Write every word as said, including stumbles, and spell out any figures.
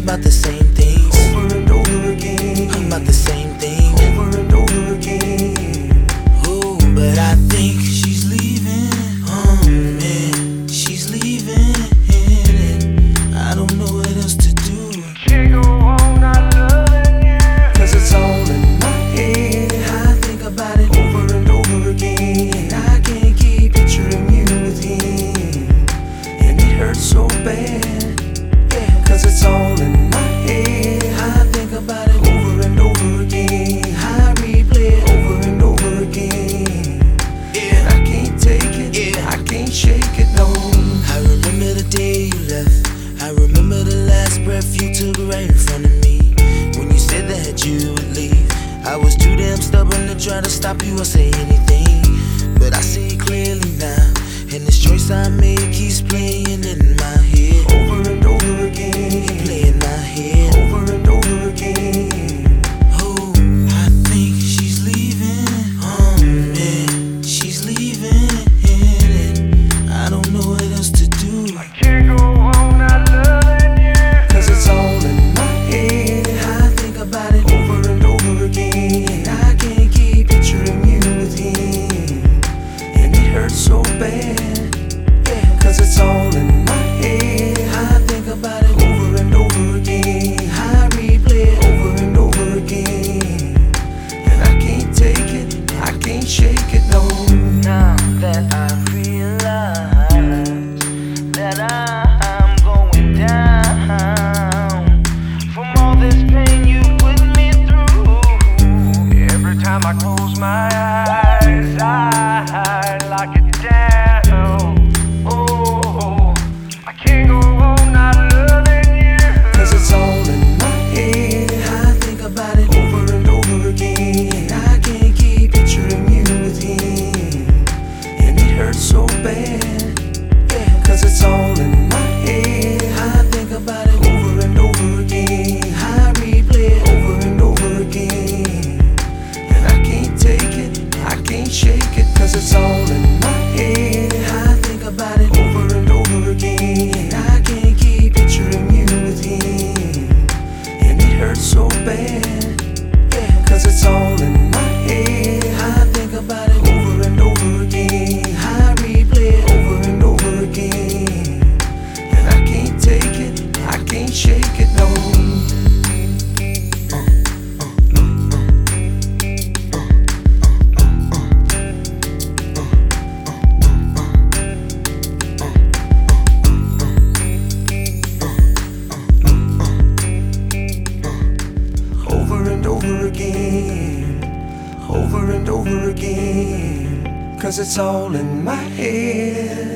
about the same things over and over again. about the same thing over and over again. Oh, but I think she's leaving. Oh man, she's leaving. I don't know what else to do. Can't go on not loving you, 'cause it's all in my head. I think about it Over and over again. I can't keep Picturing you with him, and it hurts so bad, yeah. 'cause it's all in my head. I think about it Over and over again. I replay it Over and over again. yeah. And I can't take it, Yeah. I can't shake it, no. I remember the day you left. I remember the last breath you took right in front of me. When you said that you would leave, I was too damn stubborn to try to stop you or say anything. But I see clearly now, and this choice I made keeps playing in my head. Over and over again. Play in my head. Over and over again. Oh, I think she's leaving. Oh man, she's leaving. I don't know what else to do. I can't go on not loving you, 'cause it's all in my head. I think about it Over and over again. I can't keep Picturing you with him, and it hurts so bad, yeah. 'cause it's all in my head. I think about it Over and over again. I replay it Over and over again. And I can't take it, I can't shake it, no. Now that I realize that I'm going down from all this pain you put me through. Every time I close my eyes, I lock it down. Oh, I can't go on not loving you, 'cause it's all in my head. I think about it Over and over again. I can't keep Picturing you with him, and it hurts so bad, yeah. 'cause it's all in my head. I think about it Over and over again. I replay it Over and over again. And I can't take it, I can't shake it, 'cause it's all in my head. I think about it Over and over again. I can't keep Picturing you with him, and it hurts so bad, yeah. 'cause it's all in my head. I think about it Over and over again. I replay it Over and over again. And I can't take it, I can't shake it, no. Over and over again. Over and over again. 'Cause it's all in my head.